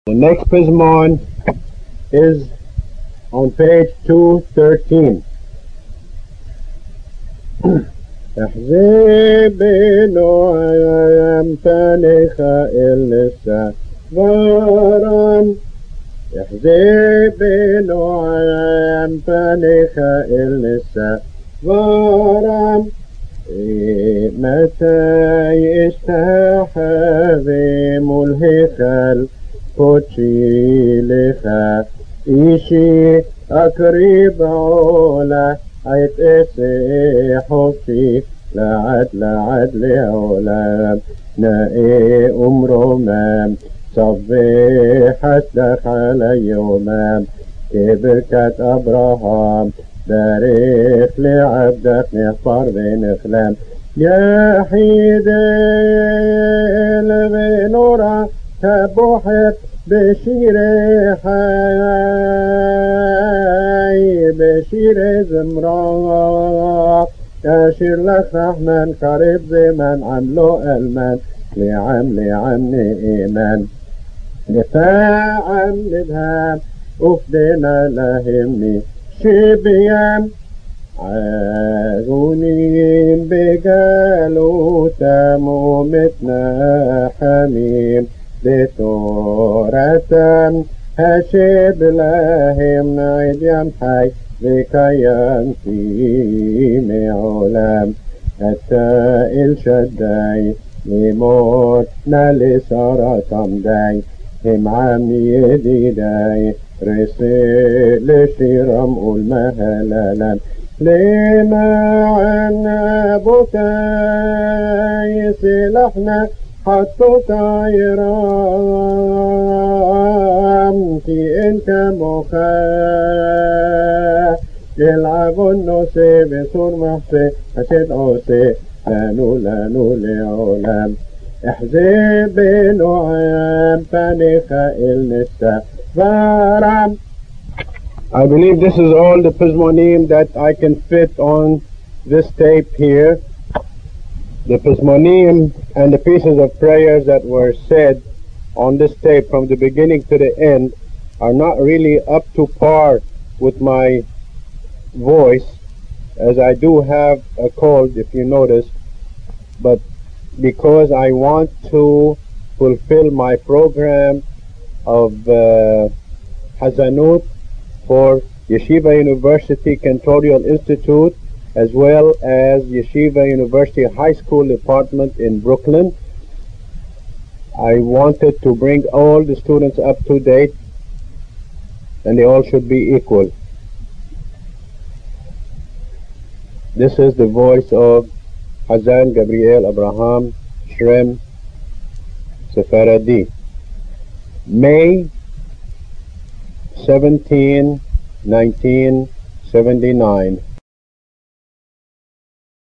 The next Pismon is on page 213. احزبنو يمتنخ إلسا ورم احزبنو يمتنخ إلسا ورم متى يستحذي ملهخ قدشي لخا إيشي أقرب علا عيت إسي حوشي لعد لعولام نائي أمرمام صبي حسدك على يومام كبركة أبراهام بارك لعبدك نخبر بنخلام يا حيدي بنورا تبوحت بشير حي بشير زمرا أشير لك رحمن قريب زمن عملو ألمان لعم إيمان لفاعم لبهام أفدنا لهمني شبيان عاغونين بقالوا تامو متنا حميم بتورة هشب لهم نعيد يمحي بكيان في معلم التائل شداي لموتنا لسارة صمداي هم عم يديداي رسل شرم المهللا لما عنا بكاي سلحنا حطوا طايرام في انت مخا يلعبوا النوسي بسور محسي أشد عوسي لانو لعولام احزب بنوعام فنخا النساء فارام. I believe this is all the Pismonim that I can fit on this tape here. The Pismonim and the pieces of prayers that were said on this tape from the beginning to the end are not really up to par with my voice, as I do have a cold, if you notice, but because I want to fulfill my program of Hazanut for Yeshiva University Cantorial Institute, as well as Yeshiva University High School Department in Brooklyn. I wanted to bring all the students up to date, and they all should be equal. This is the voice of Hazan Gabriel Abraham Shrem Sephardi. May 17, 1979.